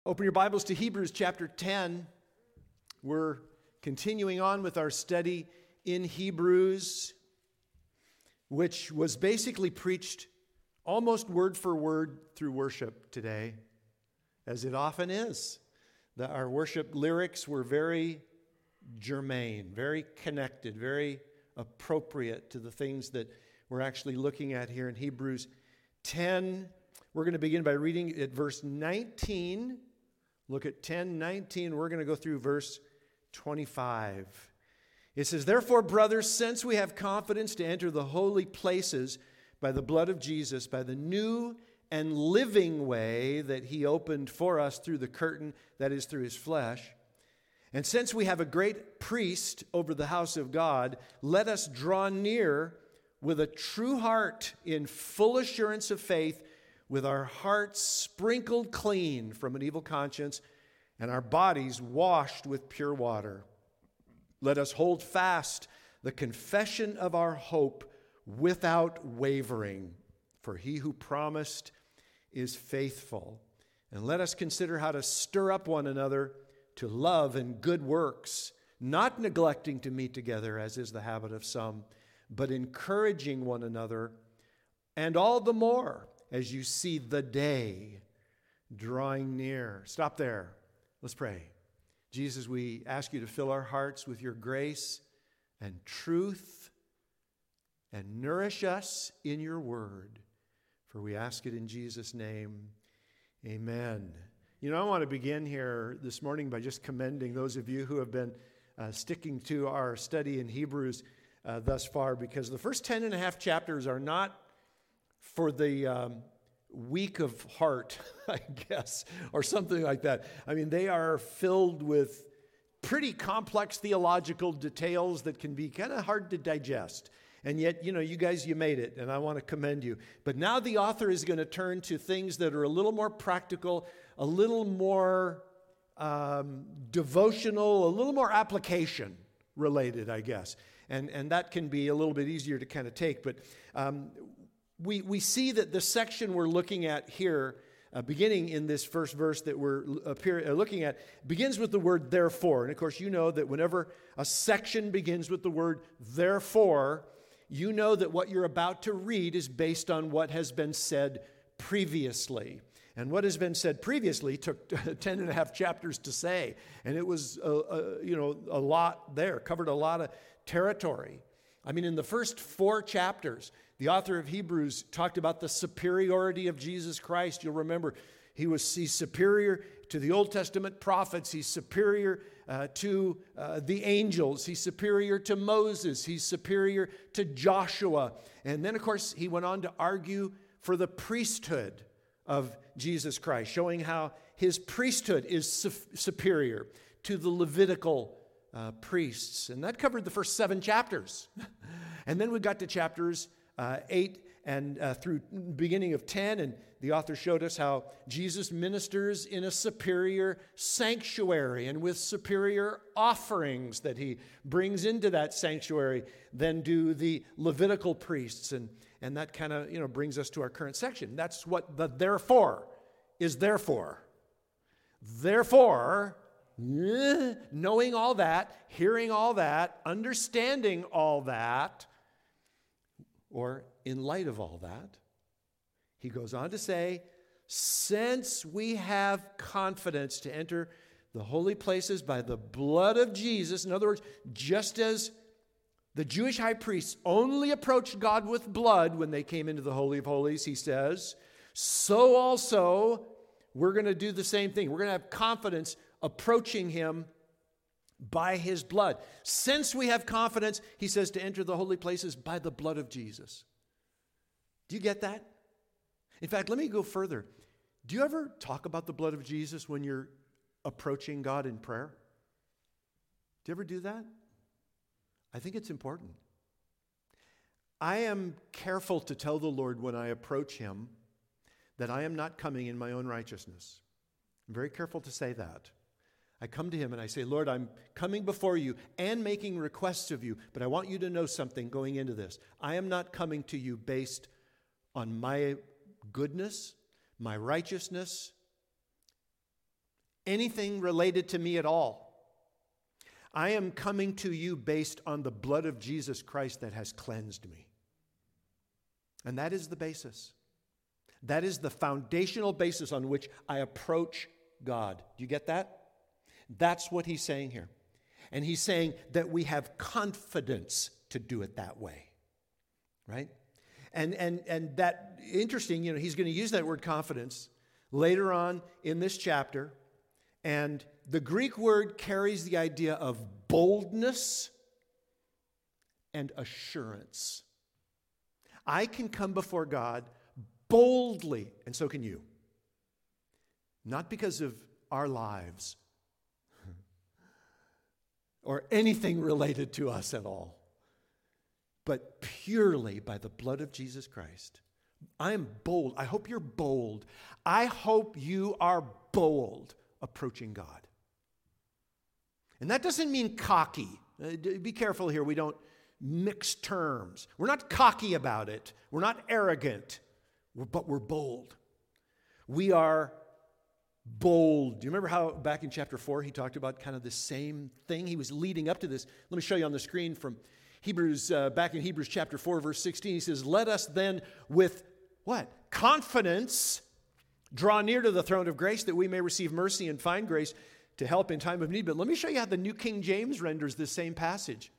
Open your Bibles to Hebrews chapter 10. We're continuing on with our study in Hebrews, which was basically preached almost word for word through worship today, as it often is. Our worship lyrics were very germane, very connected, very appropriate to the things that we're actually looking at here in Hebrews 10. We're going to begin by reading at verse 19. Look at 10:19. We're going to go through verse 25. It says, "Therefore, brothers, since we have confidence to enter the holy places by the blood of Jesus, by the new and living way that he opened for us through the curtain, that is, through his flesh, and since we have a great priest over the house of God, let us draw near with a true heart in full assurance of faith, with our hearts sprinkled clean from an evil conscience and our bodies washed with pure water. Let us hold fast the confession of our hope without wavering, for he who promised is faithful. And let us consider how to stir up one another to love and good works, not neglecting to meet together, as is the habit of some, but encouraging one another, and all the more as you see the day drawing near." Stop there. Let's pray. Jesus, we ask you to fill our hearts with your grace and truth and nourish us in your word. For we ask it in Jesus' name. Amen. You know, I want to begin here this morning by just commending those of you who have been sticking to our study in Hebrews thus far, because the first 10 and a half chapters are not for the weak of heart, I guess, or something like that. I mean, they are filled with pretty complex theological details that can be kind of hard to digest. And yet, you know, you guys, you made it, and I want to commend you. But now the author is going to turn to things that are a little more practical, a little more devotional, a little more application related, I guess. And that can be a little bit easier to kind of take. But we see that the section we're looking at here, beginning in this first verse that we're looking at, begins with the word therefore. And of course, you know that whenever a section begins with the word therefore, you know that what you're about to read is based on what has been said previously. And what has been said previously took 10 and a half chapters to say. And it was, a lot there, covered a lot of territory. I mean, in the first 4 chapters, the author of Hebrews talked about the superiority of Jesus Christ. You'll remember he's superior to the Old Testament prophets. He's superior to the angels. He's superior to Moses. He's superior to Joshua. And then, of course, he went on to argue for the priesthood of Jesus Christ, showing how his priesthood is superior to the Levitical priests. And that covered the first 7 chapters. And then we got to chapters 8 and through beginning of 10, and the author showed us how Jesus ministers in a superior sanctuary and with superior offerings that he brings into that sanctuary than do the Levitical priests. And that kind of, brings us to our current section. That's what the therefore is there for. Therefore, knowing all that, hearing all that, understanding all that, or in light of all that, he goes on to say, since we have confidence to enter the holy places by the blood of Jesus, in other words, just as the Jewish high priests only approached God with blood when they came into the Holy of Holies, he says, so also we're going to do the same thing. We're going to have confidence approaching him by his blood. Since we have confidence, he says, to enter the holy places by the blood of Jesus. Do you get that? In fact, let me go further. Do you ever talk about the blood of Jesus when you're approaching God in prayer? Do you ever do that? I think it's important. I am careful to tell the Lord when I approach him that I am not coming in my own righteousness. I'm very careful to say that. I come to him and I say, Lord, I'm coming before you and making requests of you, but I want you to know something going into this. I am not coming to you based on my goodness, my righteousness, anything related to me at all. I am coming to you based on the blood of Jesus Christ that has cleansed me. And that is the basis. That is the foundational basis on which I approach God. Do you get that? That's what he's saying here. And he's saying that we have confidence to do it that way. Right? And that, interesting, he's going to use that word confidence later on in this chapter. And the Greek word carries the idea of boldness and assurance. I can come before God boldly, and so can you. Not because of our lives or anything related to us at all, but purely by the blood of Jesus Christ. I am bold. I hope you're bold. I hope you are bold approaching God. And that doesn't mean cocky. Be careful here. We don't mix terms. We're not cocky about it. We're not arrogant, but we're bold. We are bold. Do you remember how back in chapter 4 he talked about kind of the same thing? He was leading up to this. Let me show you on the screen from Hebrews, back in Hebrews chapter 4, verse 16. He says, let us then with what? Confidence draw near to the throne of grace that we may receive mercy and find grace to help in time of need. But let me show you how the New King James renders this same passage.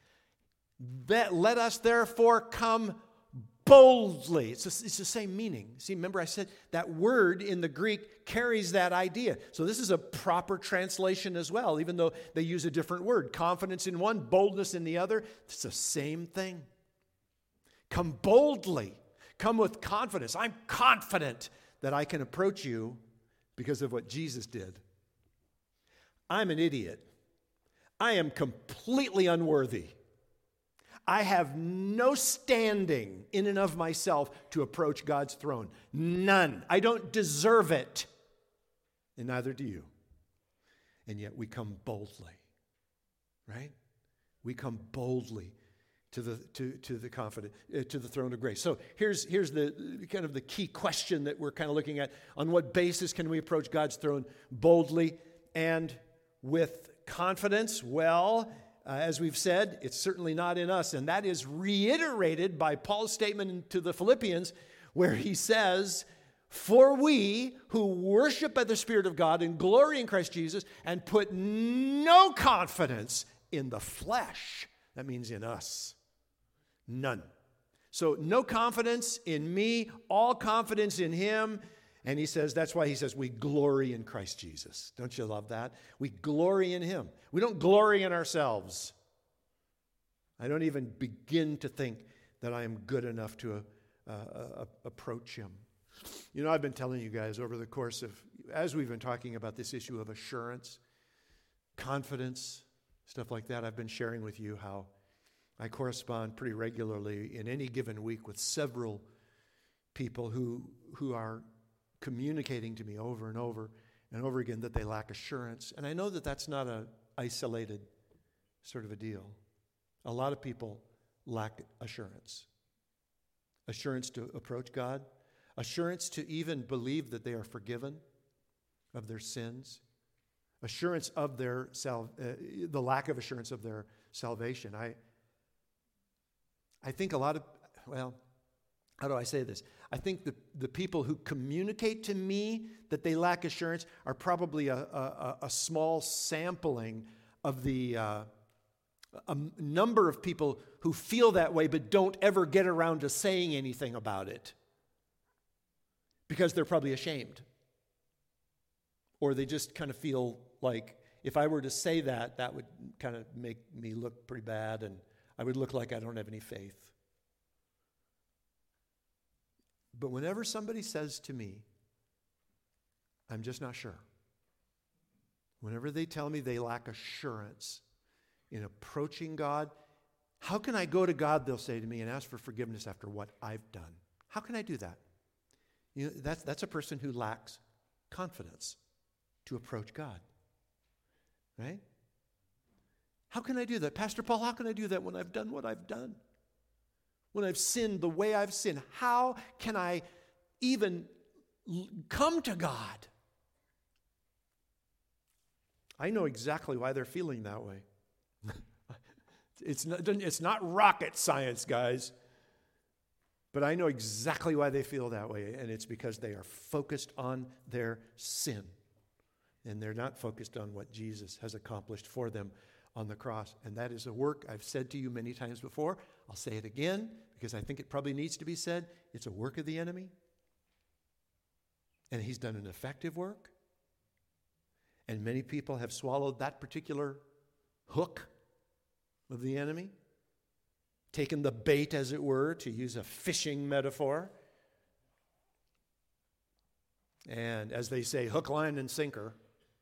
That let us therefore come boldly. It's the same meaning. See, remember I said that word in the Greek carries that idea. So this is a proper translation as well, even though they use a different word. Confidence in one, boldness in the other. It's the same thing. Come boldly. Come with confidence. I'm confident that I can approach you because of what Jesus did. I'm an idiot. I am completely unworthy. I have no standing in and of myself to approach God's throne. None. I don't deserve it. And neither do you. And yet we come boldly. Right? We come boldly to the throne of grace. So here's the kind of the key question that we're kind of looking at. On what basis can we approach God's throne boldly and with confidence? Well, as we've said, it's certainly not in us. And that is reiterated by Paul's statement to the Philippians, where he says, for we who worship by the Spirit of God and glory in Christ Jesus and put no confidence in the flesh. That means in us. None. So no confidence in me, all confidence in him. And he says, that's why he says we glory in Christ Jesus. Don't you love that? We glory in him. We don't glory in ourselves. I don't even begin to think that I am good enough to approach him. You know, I've been telling you guys over the course of, as we've been talking about this issue of assurance, confidence, stuff like that, I've been sharing with you how I correspond pretty regularly in any given week with several people who are communicating to me over and over and over again that they lack assurance. And I know that that's not an isolated sort of a deal. A lot of people lack assurance. Assurance to approach God. Assurance to even believe that they are forgiven of their sins. Assurance of their the lack of assurance of their salvation. I think a lot of, well, how do I say this? I think the people who communicate to me that they lack assurance are probably a small sampling of the a number of people who feel that way but don't ever get around to saying anything about it because they're probably ashamed. Or they just kind of feel like if I were to say that, that would kind of make me look pretty bad and I would look like I don't have any faith. But whenever somebody says to me, I'm just not sure. Whenever they tell me they lack assurance in approaching God, how can I go to God, they'll say to me, and ask for forgiveness after what I've done? How can I do that? You know, that's a person who lacks confidence to approach God. Right? How can I do that? Pastor Paul, how can I do that when I've done what I've done? When I've sinned the way I've sinned? How can I even come to God? I know exactly why they're feeling that way. It's not rocket science, guys. But I know exactly why they feel that way, and it's because they are focused on their sin. And they're not focused on what Jesus has accomplished for them on the cross. And that is a work I've said to you many times before. I'll say it again because I think it probably needs to be said. It's a work of the enemy. And he's done an effective work. And many people have swallowed that particular hook of the enemy, taken the bait, as it were, to use a fishing metaphor. And as they say, hook, line, and sinker.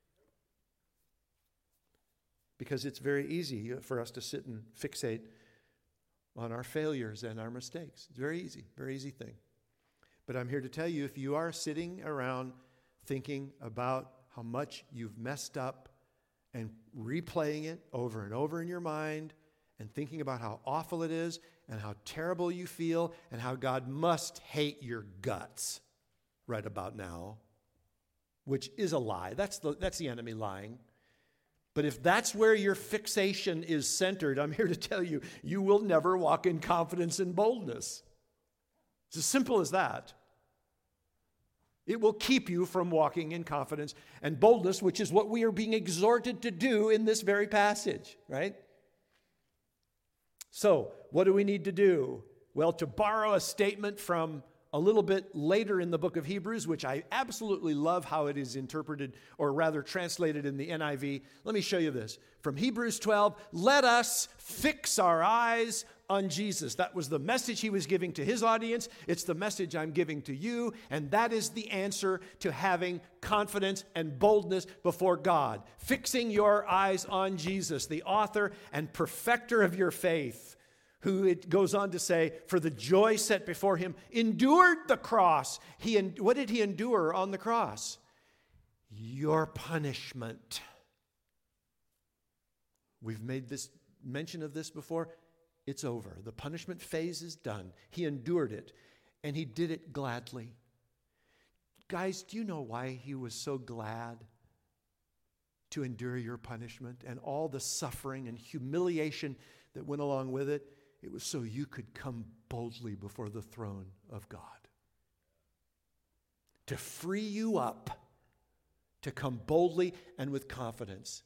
Because it's very easy for us to sit and fixate on our failures and our mistakes. It's very easy thing. But I'm here to tell you, if you are sitting around thinking about how much you've messed up and replaying it over and over in your mind and thinking about how awful it is and how terrible you feel and how God must hate your guts right about now, which is a lie. That's the enemy lying. But if that's where your fixation is centered, I'm here to tell you, you will never walk in confidence and boldness. It's as simple as that. It will keep you from walking in confidence and boldness, which is what we are being exhorted to do in this very passage, right? So, what do we need to do? Well, to borrow a statement from a little bit later in the book of Hebrews, which I absolutely love how it is interpreted, or rather translated in the NIV. Let me show you this. From Hebrews 12, let us fix our eyes on Jesus. That was the message he was giving to his audience. It's the message I'm giving to you, and that is the answer to having confidence and boldness before God. Fixing your eyes on Jesus, the author and perfecter of your faith, who, it goes on to say, for the joy set before him, endured the cross. What did he endure on the cross? Your punishment. We've made this mention of this before. It's over. The punishment phase is done. He endured it, and he did it gladly. Guys, do you know why he was so glad to endure your punishment and all the suffering and humiliation that went along with it? It was so you could come boldly before the throne of God. To free you up to come boldly and with confidence.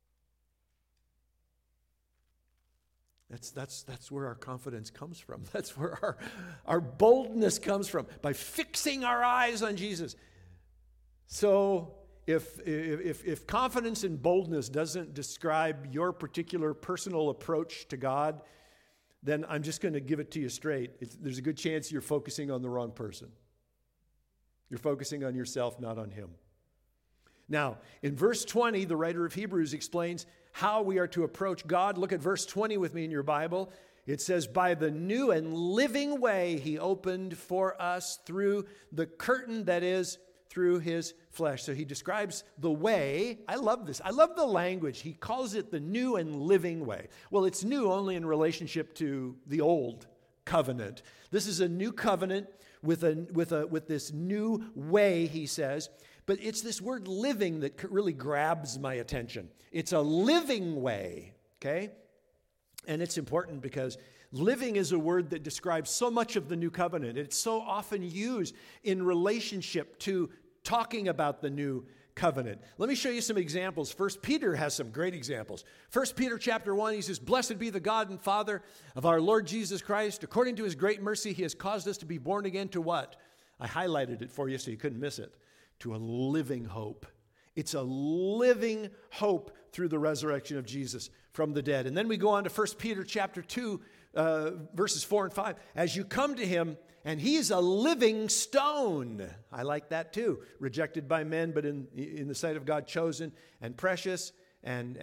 That's where our confidence comes from. That's where our boldness comes from, by fixing our eyes on Jesus. So if confidence and boldness doesn't describe your particular personal approach to God, then I'm just going to give it to you straight. There's a good chance you're focusing on the wrong person. You're focusing on yourself, not on him. Now, in verse 20, the writer of Hebrews explains how we are to approach God. Look at verse 20 with me in your Bible. It says, by the new and living way he opened for us through the curtain that is through his flesh. So he describes the way. I love this. I love the language. He calls it the new and living way. Well, it's new only in relationship to the old covenant. This is a new covenant with this new way, he says. But it's this word living that really grabs my attention. It's a living way, okay? And it's important because living is a word that describes so much of the new covenant. It's so often used in relationship to talking about the new covenant. Let me show you some examples. First Peter has some great examples. First Peter chapter 1, he says, blessed be the God and Father of our Lord Jesus Christ. According to his great mercy, he has caused us to be born again to what? I highlighted it for you so you couldn't miss it. To a living hope. It's a living hope through the resurrection of Jesus from the dead. And then we go on to 1 Peter chapter 2, verses 4 and 5. As you come to him, and he's a living stone. I like that too. Rejected by men, but in the sight of God, chosen and precious, and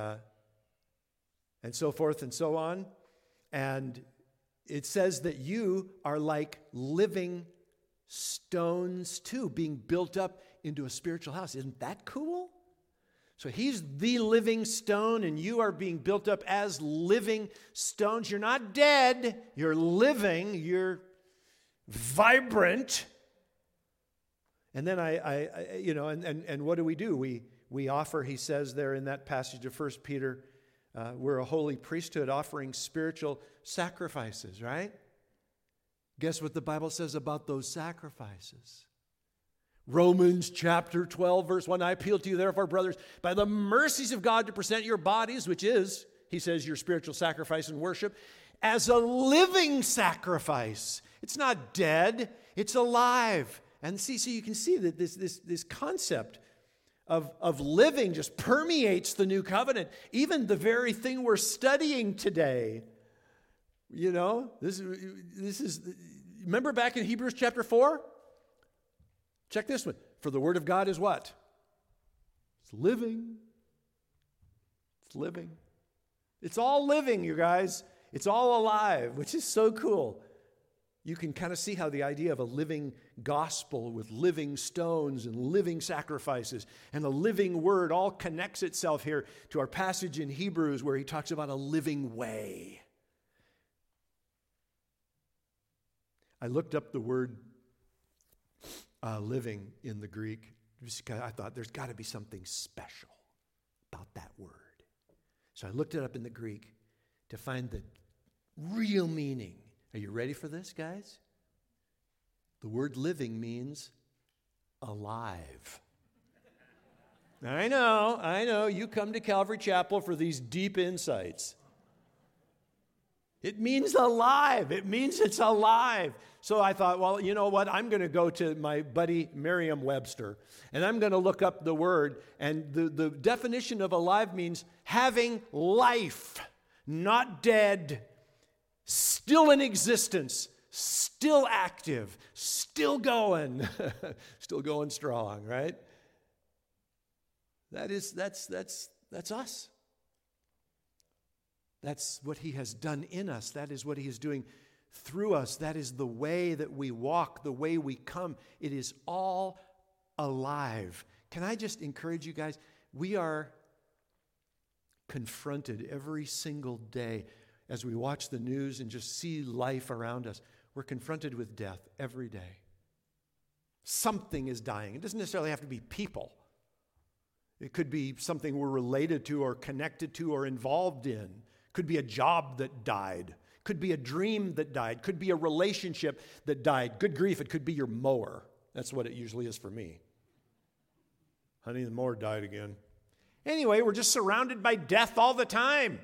so forth and so on. And it says that you are like living stones too, being built up into a spiritual house. Isn't that cool? So he's the living stone, and you are being built up as living stones. You're not dead. You're living. You're vibrant. And then and what do? We offer, he says there in that passage of 1 Peter, we're a holy priesthood offering spiritual sacrifices, right? Guess what the Bible says about those sacrifices? Romans chapter 12, verse 1, I appeal to you, therefore, brothers, by the mercies of God, to present your bodies, which is, he says, your spiritual sacrifice and worship, as a living sacrifice. It's not dead, it's alive. And so you can see that this concept of living just permeates the new covenant. Even the very thing we're studying today. You know, this is remember back in Hebrews chapter 4? Check this one. For the word of God is what? It's living. It's living. It's all living, you guys. It's all alive, which is so cool. You can kind of see how the idea of a living gospel with living stones and living sacrifices and a living word all connects itself here to our passage in Hebrews where he talks about a living way. I looked up the word living in the Greek. I thought there's got to be something special about that word. So I looked it up in the Greek to find the real meaning. Are you ready for this, guys? The word living means alive. I know. You come to Calvary Chapel for these deep insights. It means alive. It means it's alive. So I thought, well, you know what? I'm going to go to my buddy Merriam-Webster, and I'm going to look up the word. And the definition of alive means having life, not dead, still in existence, still active, still going, still going strong, right? That's us. That's what he has done in us. That is what he is doing through us. That is the way that we walk, the way we come. It is all alive. Can I just encourage you guys? We are confronted every single day as we watch the news and just see life around us. We're confronted with death every day. Something is dying. It doesn't necessarily have to be people. It could be something we're related to or connected to or involved in. Could be a job that died. Could be a dream that died. Could be a relationship that died. Good grief, it could be your mower. That's what it usually is for me. Honey, the mower died again. Anyway, we're just surrounded by death all the time.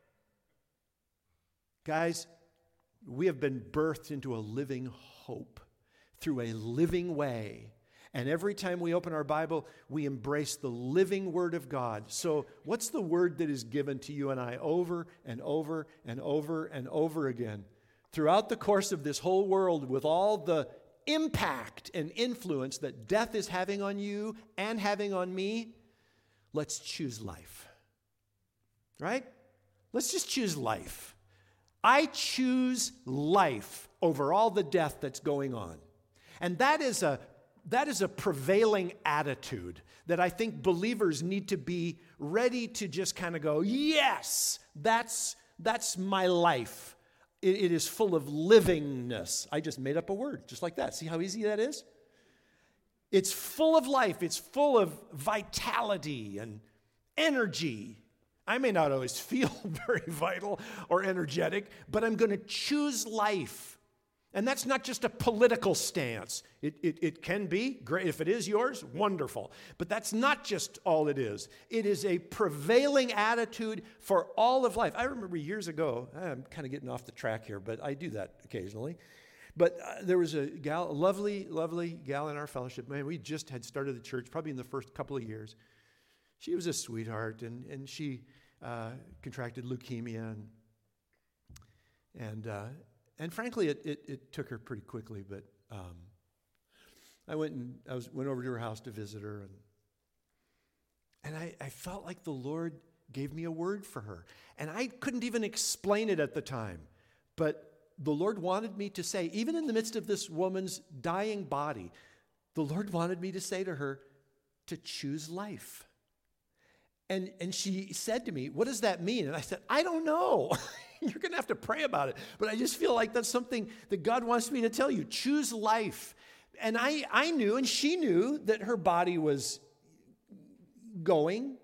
Guys, we have been birthed into a living hope through a living way. And every time we open our Bible, we embrace the living Word of God. So what's the word that is given to you and I over and over and over and over again? Throughout the course of this whole world, with all the impact and influence that death is having on you and having on me, let's choose life. Right? Let's just choose life. I choose life over all the death that's going on. And that is a prevailing attitude that I think believers need to be ready to just kind of go, yes, that's my life. It is full of livingness. I just made up a word just like that. See how easy that is? It's full of life. It's full of vitality and energy. I may not always feel very vital or energetic, but I'm going to choose life. And that's not just a political stance. It can be great. If it is yours, wonderful. But that's not just all it is. It is a prevailing attitude for all of life. I remember years ago, I'm kind of getting off the track here, but I do that occasionally. But there was a gal, a lovely, lovely gal in our fellowship. Man, we just had started the church probably in the first couple of years. She was a sweetheart, and she contracted leukemia. And frankly, it took her pretty quickly, but I went over to her house to visit her, and I felt like the Lord gave me a word for her. And I couldn't even explain it at the time, but the Lord wanted me to say, even in the midst of this woman's dying body, the Lord wanted me to say to her to choose life. And she said to me, what does that mean? And I said, I don't know. You're going to have to pray about it. But I just feel like that's something that God wants me to tell you. Choose life. And I knew, and she knew, that her body was going.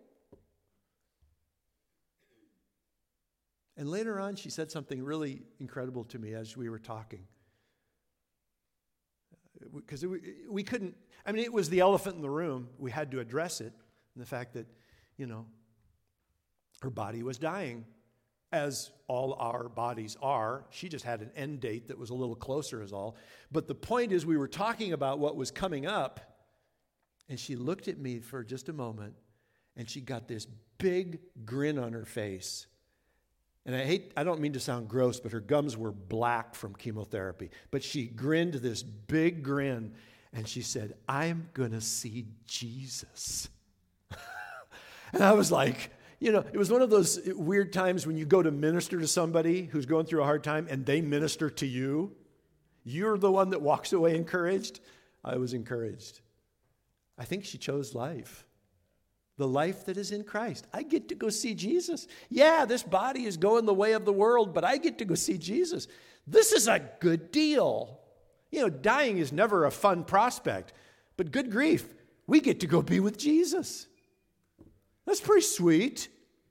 And later on, she said something really incredible to me as we were talking. Because we couldn't, I mean, it was the elephant in the room. We had to address it. And the fact that, her body was dying, as all our bodies are. She just had an end date that was a little closer is all. But the point is, we were talking about what was coming up, and she looked at me for just a moment, and she got this big grin on her face. And I don't mean to sound gross, but her gums were black from chemotherapy. But she grinned this big grin, and she said, "I'm going to see Jesus." And I was like, it was one of those weird times when you go to minister to somebody who's going through a hard time and they minister to you. You're the one that walks away encouraged. I was encouraged. I think she chose life. The life that is in Christ. I get to go see Jesus. Yeah, this body is going the way of the world, but I get to go see Jesus. This is a good deal. Dying is never a fun prospect, but good grief, we get to go be with Jesus. That's pretty sweet,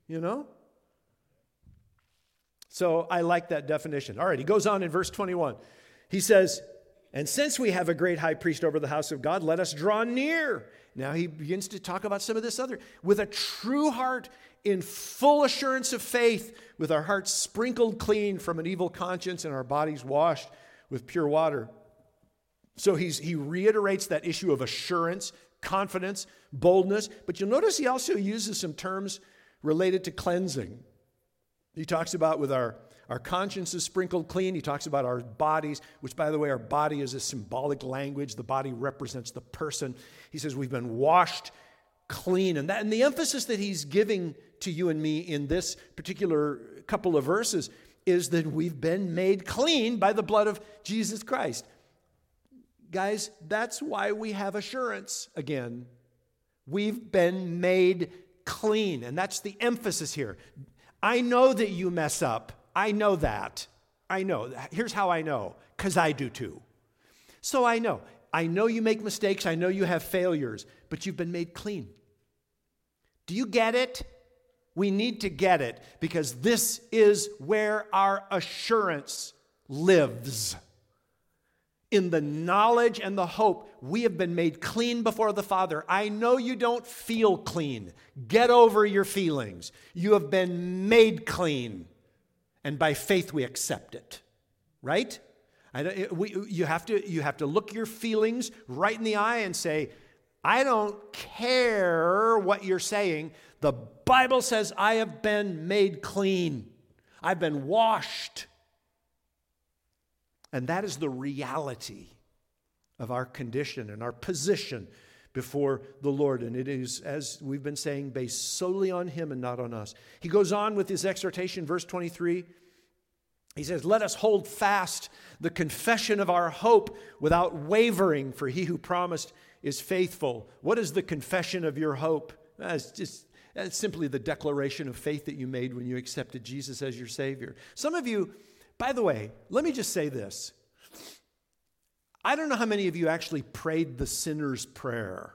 So I like that definition. All right, he goes on in verse 21. He says, "And since we have a great high priest over the house of God, let us draw near." Now he begins to talk about some of this other. "With a true heart, in full assurance of faith, with our hearts sprinkled clean from an evil conscience and our bodies washed with pure water." So he reiterates that issue of assurance, confidence, boldness. But you'll notice he also uses some terms related to cleansing. He talks about with our consciences sprinkled clean. He talks about our bodies, which, by the way, our body is a symbolic language. The body represents the person. He says we've been washed clean. And the emphasis that he's giving to you and me in this particular couple of verses is that we've been made clean by the blood of Jesus Christ. Guys, that's why we have assurance again. We've been made clean, and that's the emphasis here. I know that you mess up. I know that. I know. Here's how I know, because I do too. So I know. I know you make mistakes. I know you have failures, but you've been made clean. Do you get it? We need to get it, because this is where our assurance lives. In the knowledge and the hope, we have been made clean before the Father. I know you don't feel clean. Get over your feelings. You have been made clean. And by faith, we accept it. Right? You have to look your feelings right in the eye and say, I don't care what you're saying. The Bible says I have been made clean. I've been washed. And that is the reality of our condition and our position before the Lord. And it is, as we've been saying, based solely on Him and not on us. He goes on with his exhortation, verse 23. He says, "Let us hold fast the confession of our hope without wavering, for He who promised is faithful." What is the confession of your hope? It's simply the declaration of faith that you made when you accepted Jesus as your Savior. Some of you, by the way, let me just say this. I don't know how many of you actually prayed the sinner's prayer.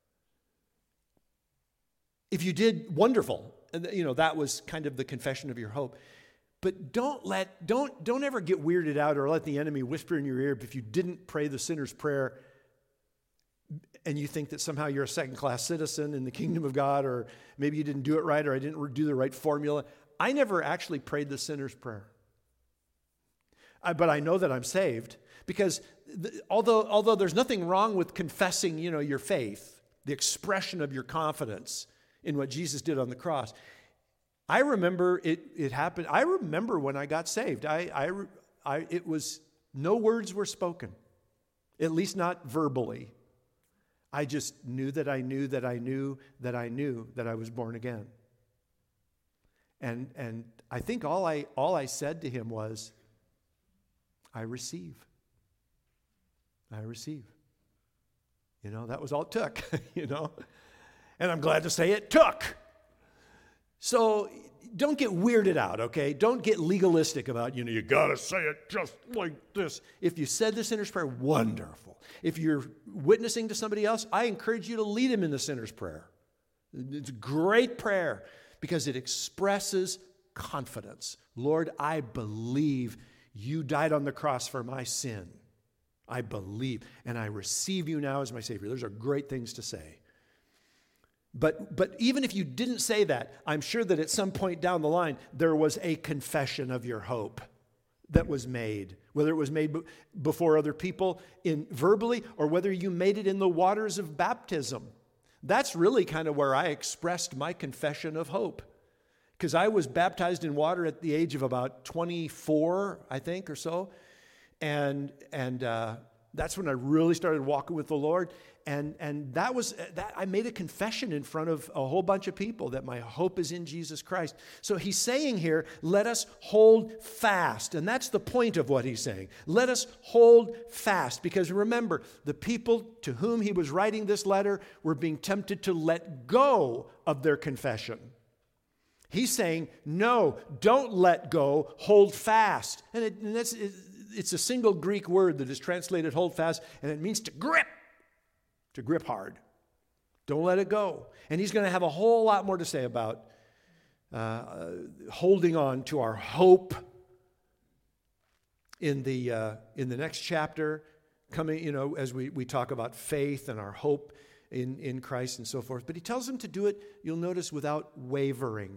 If you did, wonderful. That was kind of the confession of your hope. But don't ever get weirded out or let the enemy whisper in your ear if you didn't pray the sinner's prayer and you think that somehow you're a second-class citizen in the kingdom of God, or maybe you didn't do it right, or I didn't do the right formula. I never actually prayed the sinner's prayer. But I know that I'm saved, because although there's nothing wrong with confessing, your faith, the expression of your confidence in what Jesus did on the cross. I remember it happened. I remember when I got saved. It was no words were spoken, at least not verbally. I just knew that I knew that I knew that I knew that I was born again. And I think all I said to him was, I receive. I receive. That was all it took, And I'm glad to say it took. So don't get weirded out, okay? Don't get legalistic about, you got to say it just like this. If you said the sinner's prayer, wonderful. If you're witnessing to somebody else, I encourage you to lead him in the sinner's prayer. It's a great prayer because it expresses confidence. Lord, I believe you died on the cross for my sin. I believe, and I receive you now as my Savior. Those are great things to say. But even if you didn't say that, I'm sure that at some point down the line, there was a confession of your hope that was made, whether it was made before other people verbally or whether you made it in the waters of baptism. That's really kind of where I expressed my confession of hope, because I was baptized in water at the age of about 24, I think, or so. And that's when I really started walking with the Lord. And that was that I made a confession in front of a whole bunch of people that my hope is in Jesus Christ. So he's saying here, let us hold fast. And that's the point of what he's saying. Let us hold fast. Because remember, the people to whom he was writing this letter were being tempted to let go of their confession. He's saying, no, don't let go, hold fast. And it's a single Greek word that is translated hold fast, and it means to grip hard. Don't let it go. And he's going to have a whole lot more to say about holding on to our hope in the next chapter, coming, as we talk about faith and our hope in Christ and so forth. But he tells them to do it, you'll notice, without wavering.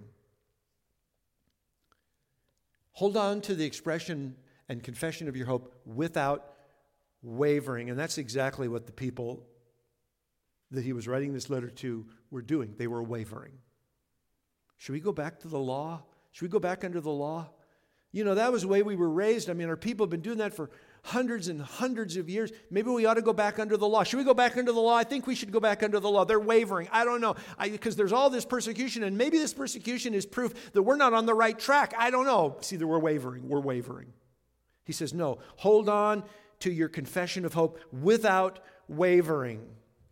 Hold on to the expression and confession of your hope without wavering. And that's exactly what the people that he was writing this letter to were doing. They were wavering. Should we go back to the law? Should we go back under the law? That was the way we were raised. Our people have been doing that for hundreds and hundreds of years. Maybe we ought to go back under the law. Should we go back under the law? I think we should go back under the law. They're wavering. I don't know. Because there's all this persecution, and maybe this persecution is proof that we're not on the right track. I don't know. See, that we're wavering. We're wavering. He says, no, hold on to your confession of hope without wavering.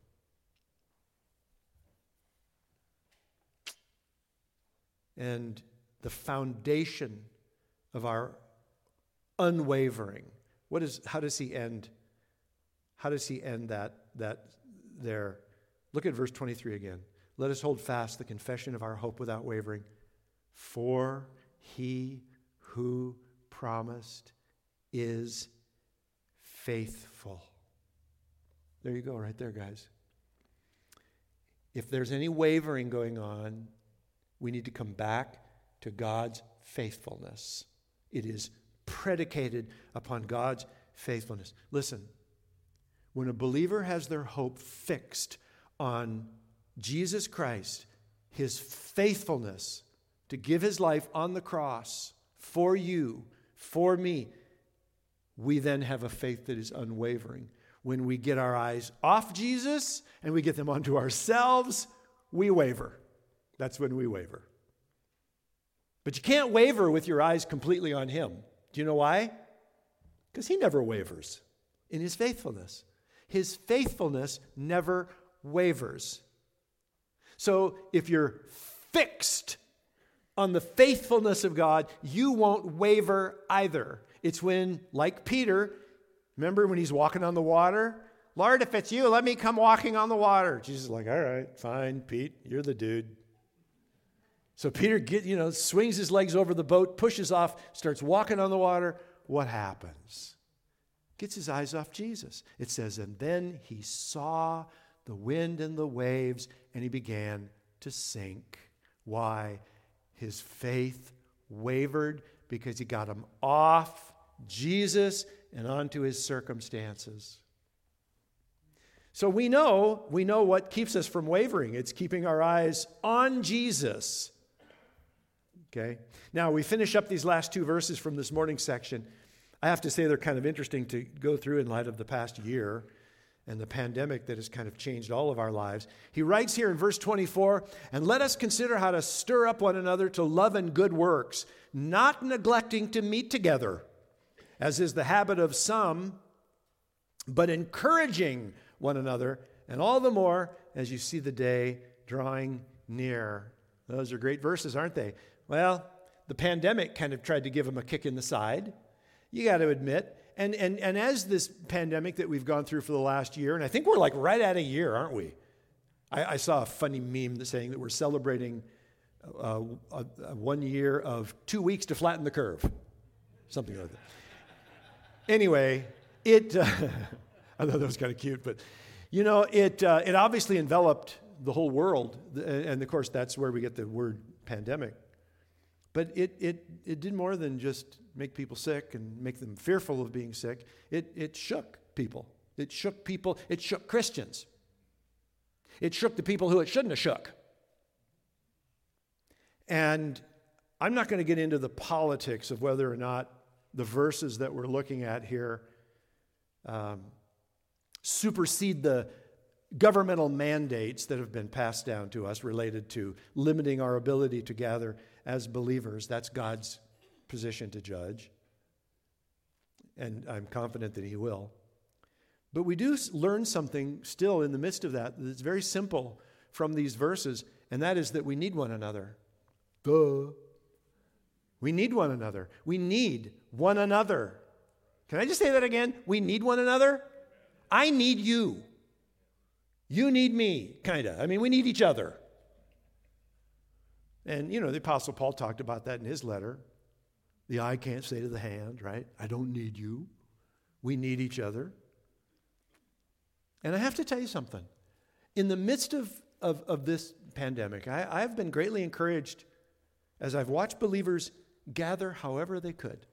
And the foundation of our unwavering. How does he end? How does he end that there? Look at verse 23 again. Let us hold fast the confession of our hope without wavering. For he who promised is faithful. There you go, right there, guys. If there's any wavering going on, we need to come back to God's faithfulness. It is predicated upon God's faithfulness. Listen, when a believer has their hope fixed on Jesus Christ, his faithfulness to give his life on the cross for you, for me, we then have a faith that is unwavering. When we get our eyes off Jesus and we get them onto ourselves, we waver. That's when we waver. But you can't waver with your eyes completely on him. Do you know why? Because he never wavers in his faithfulness. His faithfulness never wavers. So if you're fixed on the faithfulness of God, you won't waver either. It's when, like Peter, remember when he's walking on the water? Lord, if it's you, let me come walking on the water. Jesus is like, all right, fine, Pete, you're the dude. So Peter swings his legs over the boat, pushes off, starts walking on the water. What happens? Gets his eyes off Jesus. It says, and then he saw the wind and the waves, and he began to sink. Why? His faith wavered because he got him off Jesus and onto his circumstances. So we know what keeps us from wavering. It's keeping our eyes on Jesus. Okay? Now, we finish up these last two verses from this morning's section. I have to say they're kind of interesting to go through in light of the past year and the pandemic that has kind of changed all of our lives. He writes here in verse 24, and let us consider how to stir up one another to love and good works, not neglecting to meet together, as is the habit of some, but encouraging one another, and all the more as you see the day drawing near. Those are great verses, aren't they? Well, the pandemic kind of tried to give them a kick in the side. You got to admit. And as this pandemic that we've gone through for the last year, and I think we're like right at a year, aren't we? I saw a funny meme that's saying that we're celebrating 1 year of 2 weeks to flatten the curve. Something like that. Anyway, I thought that was kind of cute, but it obviously enveloped the whole world, and of course that's where we get the word pandemic. But it did more than just make people sick and make them fearful of being sick. It shook people. It shook people. It shook Christians. It shook the people who it shouldn't have shook. And I'm not going to get into the politics of whether or not the verses that we're looking at here supersede the governmental mandates that have been passed down to us related to limiting our ability to gather as believers. That's God's position to judge. And I'm confident that he will. But we do learn something still in the midst of that that's very simple from these verses, and that is that we need one another. Duh. We need one another. We need one another. Can I just say that again? We need one another. I need you. You need me, kind of. I mean, we need each other. And, the Apostle Paul talked about that in his letter. The eye can't say to the hand, right? I don't need you. We need each other. And I have to tell you something. In the midst of this pandemic, I've been greatly encouraged as I've watched believers gather however they could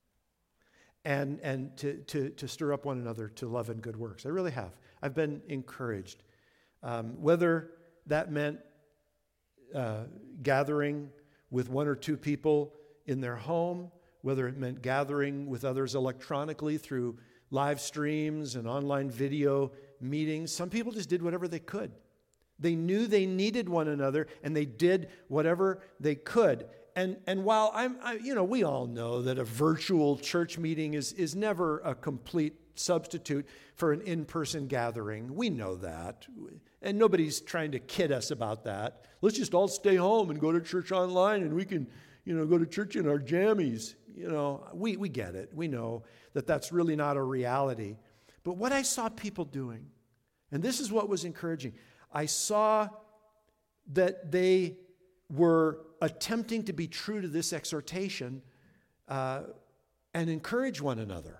and to stir up one another to love and good works. I really have. I've been encouraged. Whether that meant gathering with one or two people in their home, whether it meant gathering with others electronically through live streams and online video meetings. Some people just did whatever they could. They knew they needed one another, and they did whatever they could. And while we all know that a virtual church meeting is never a complete substitute for an in-person gathering. We know that. And nobody's trying to kid us about that. Let's just all stay home and go to church online, and we can, go to church in our jammies. We get it. We know that that's really not a reality. But what I saw people doing, and this is what was encouraging, I saw that they were attempting to be true to this exhortation and encourage one another.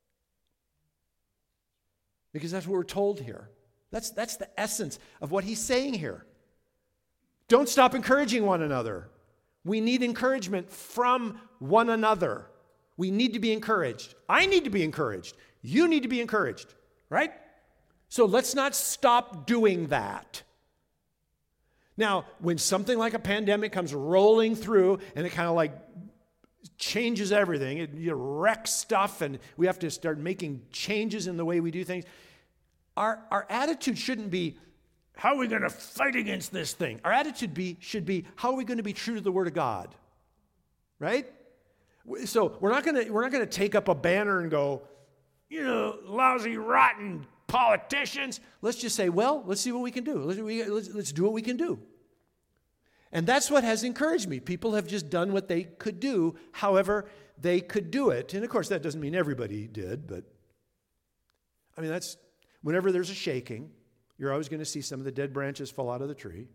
Because that's what we're told here. That's the essence of what he's saying here. Don't stop encouraging one another. We need encouragement from one another. We need to be encouraged. I need to be encouraged. You need to be encouraged, right? So let's not stop doing that. Now, when something like a pandemic comes rolling through and it kind of like changes everything, it wrecks stuff, and we have to start making changes in the way we do things, our attitude shouldn't be, how are we going to fight against this thing? Our attitude should be, how are we going to be true to the Word of God? Right? So we're not going to take up a banner and go, lousy, rotten politicians. Let's just say, well, let's see what we can do. Let's do what we can do. And that's what has encouraged me. People have just done what they could do, however they could do it. And of course, that doesn't mean everybody did, but that's whenever there's a shaking, you're always going to see some of the dead branches fall out of the tree.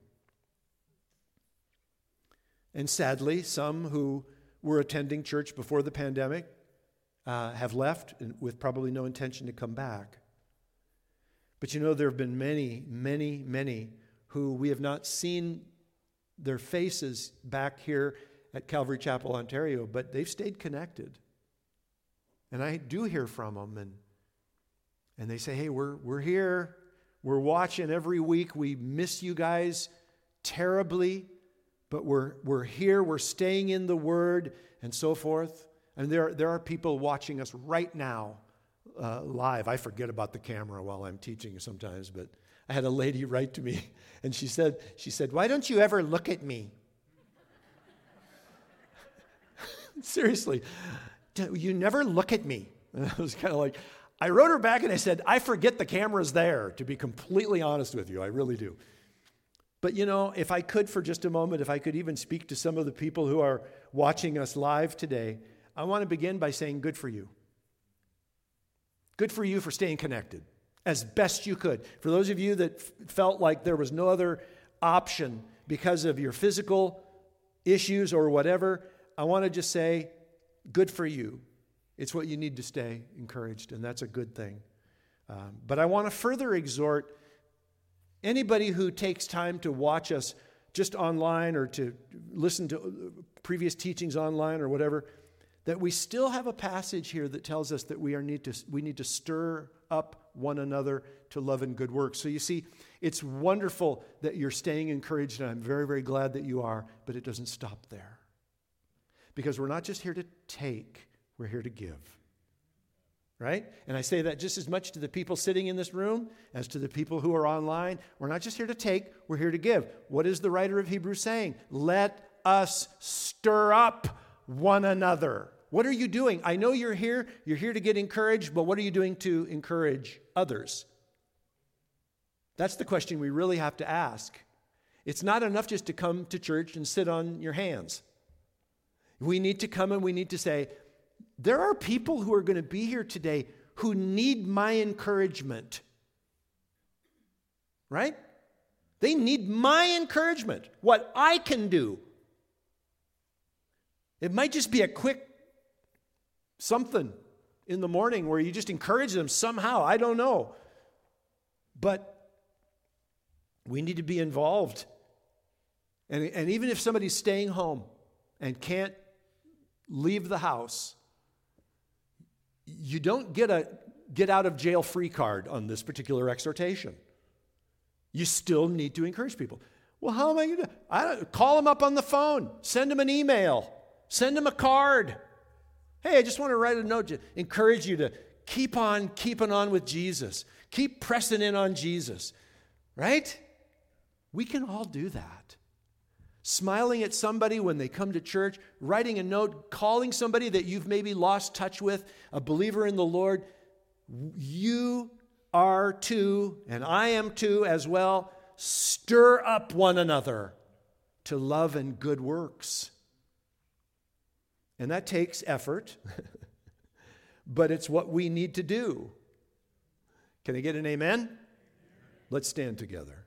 And sadly, some who were attending church before the pandemic have left with probably no intention to come back. But there have been many, many, many who we have not seen their faces back here at Calvary Chapel, Ontario, but they've stayed connected. And I do hear from them, and they say, hey, we're here. We're watching every week. We miss you guys terribly, but we're here. We're staying in the Word and so forth. And there are people watching us right now live. I forget about the camera while I'm teaching sometimes, but I had a lady write to me, and she said, why don't you ever look at me? Seriously, you never look at me. And I was kind of like, I wrote her back and I said, I forget the camera's there, to be completely honest with you. I really do. But if I could for just a moment, if I could even speak to some of the people who are watching us live today, I want to begin by saying good for you. Good for you for staying connected as best you could. For those of you that felt like there was no other option because of your physical issues or whatever, I want to just say good for you. It's what you need to stay encouraged, and that's a good thing. But I want to further exhort anybody who takes time to watch us just online or to listen to previous teachings online or whatever, that we still have a passage here that tells us that we need to stir up one another to love and good works. So you see, it's wonderful that you're staying encouraged, and I'm very, very glad that you are, but it doesn't stop there. Because we're not just here to take, we're here to give. Right? And I say that just as much to the people sitting in this room as to the people who are online. We're not just here to take, we're here to give. What is the writer of Hebrews saying? Let us stir up one another. What are you doing? I know you're here to get encouraged, but what are you doing to encourage others? That's the question we really have to ask. It's not enough just to come to church and sit on your hands. We need to come and we need to say, there are people who are going to be here today who need my encouragement. Right? They need my encouragement, what I can do. It might just be a quick something in the morning where you just encourage them somehow. I don't know. But we need to be involved. And even if somebody's staying home and can't leave the house, you don't get a get out of jail free card on this particular exhortation. You still need to encourage people. Well, how am I going to call them up on the phone, send them an email, send them a card. Hey, I just want to write a note to encourage you to keep on keeping on with Jesus. Keep pressing in on Jesus. Right? We can all do that. Smiling at somebody when they come to church, writing a note, calling somebody that you've maybe lost touch with, a believer in the Lord. You are too, and I am too as well, stir up one another to love and good works. And that takes effort, but it's what we need to do. Can I get an amen? Let's stand together.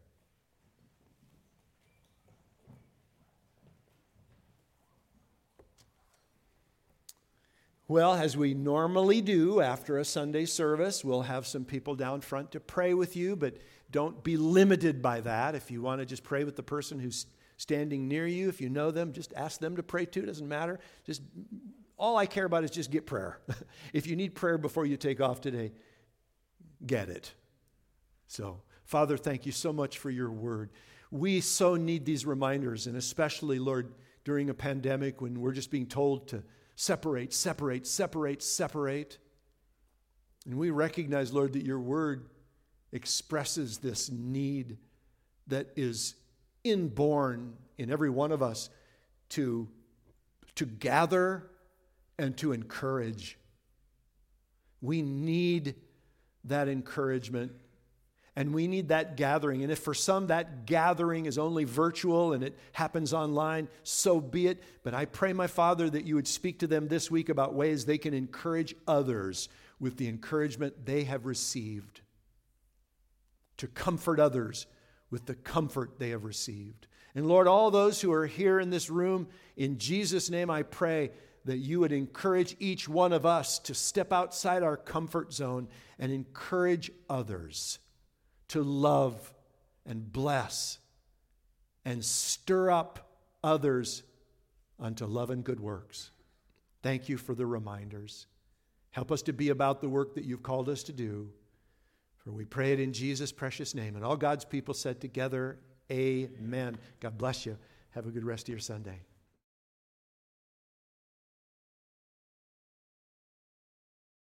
Well, as we normally do after a Sunday service, we'll have some people down front to pray with you, but don't be limited by that. If you want to just pray with the person who's standing near you, if you know them, just ask them to pray too. It doesn't matter. Just all I care about is just get prayer. If you need prayer before you take off today, get it. So, Father, thank you so much for your word. We so need these reminders, and especially, Lord, during a pandemic when we're just being told to separate, separate, separate, separate. And we recognize, Lord, that your word expresses this need that is inborn in every one of us to gather and to encourage. We need that encouragement. And we need that gathering. And if for some that gathering is only virtual and it happens online, so be it. But I pray, my Father, that you would speak to them this week about ways they can encourage others with the encouragement they have received. To comfort others with the comfort they have received. And Lord, all those who are here in this room, in Jesus' name I pray that you would encourage each one of us to step outside our comfort zone and encourage others to love and bless and stir up others unto love and good works. Thank you for the reminders. Help us to be about the work that you've called us to do. For we pray it in Jesus' precious name. And all God's people said together, amen. God bless you. Have a good rest of your Sunday.